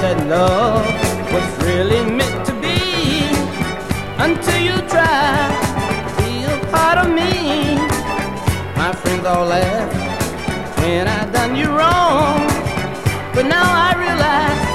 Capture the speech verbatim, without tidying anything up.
that love was really meant to be. Until you try to feel part of me. My friends all laugh when I done you wrong, but now I realize